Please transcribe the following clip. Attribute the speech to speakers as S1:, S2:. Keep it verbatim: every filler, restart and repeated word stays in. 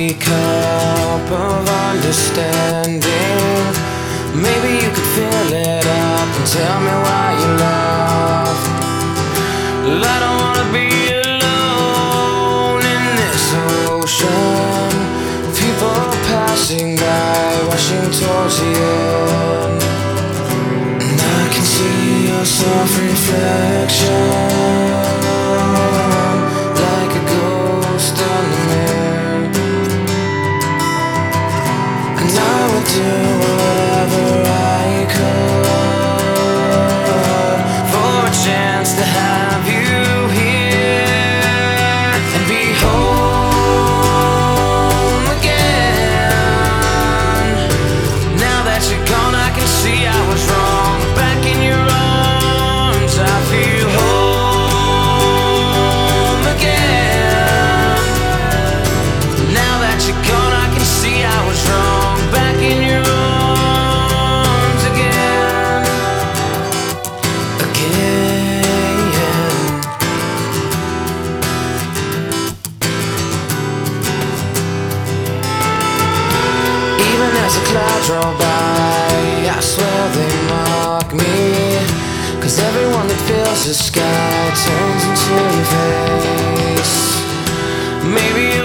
S1: cup of understanding. Maybe you could fill it up and tell me why you love. Well, I don't wanna be alone in this ocean. People passing by, rushing towards the end. And I can see your soft reflection, like a ghost on the mirror. And I would do whatever I could for a chance to have you here and be home again. Now that you're gone, I can see I was wrong. Back in your arms, I feel home again. Now that you're gone, I can see I was wrong. Back in your arms again, again. Even as the clouds roll by, I swear they mock me, 'cause everyone that fills the sky turns into your face. Maybe